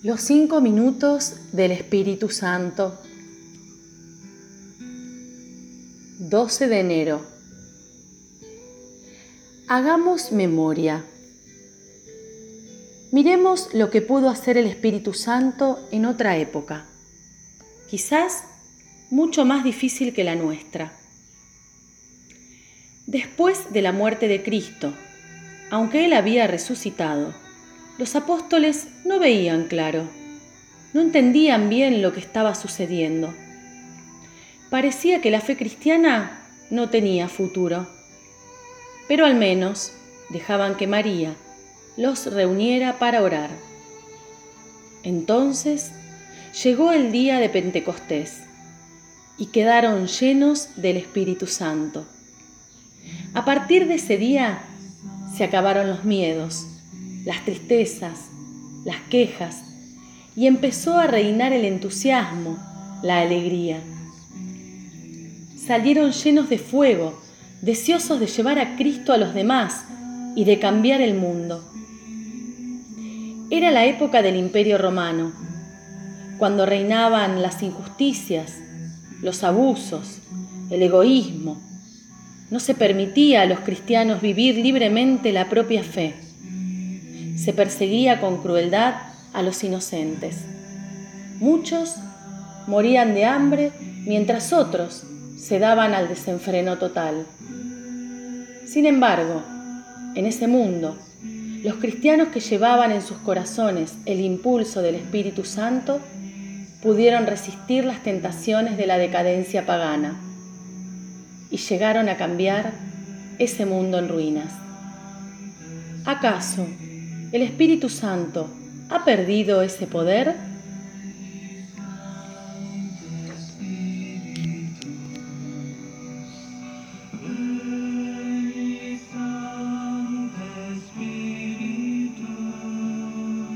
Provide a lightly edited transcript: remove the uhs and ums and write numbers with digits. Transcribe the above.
Los 5 minutos del Espíritu Santo. 12 de enero. Hagamos memoria. Miremos lo que pudo hacer el Espíritu Santo en otra época, quizás mucho más difícil que la nuestra. Después de la muerte de Cristo, aunque Él había resucitado, los apóstoles no veían claro, no entendían bien lo que estaba sucediendo. Parecía que la fe cristiana no tenía futuro, pero al menos dejaban que María los reuniera para orar. Entonces llegó el día de Pentecostés y quedaron llenos del Espíritu Santo. A partir de ese día se acabaron los miedos, las tristezas, las quejas, y empezó a reinar el entusiasmo, la alegría. Salieron llenos de fuego, deseosos de llevar a Cristo a los demás y de cambiar el mundo. Era la época del Imperio Romano, cuando reinaban las injusticias, los abusos, el egoísmo. No se permitía a los cristianos vivir libremente la propia fe. Se perseguía con crueldad a los inocentes. Muchos morían de hambre mientras otros se daban al desenfreno total. Sin embargo, en ese mundo, los cristianos que llevaban en sus corazones el impulso del Espíritu Santo pudieron resistir las tentaciones de la decadencia pagana y llegaron a cambiar ese mundo en ruinas. ¿Acaso el Espíritu Santo ha perdido ese poder?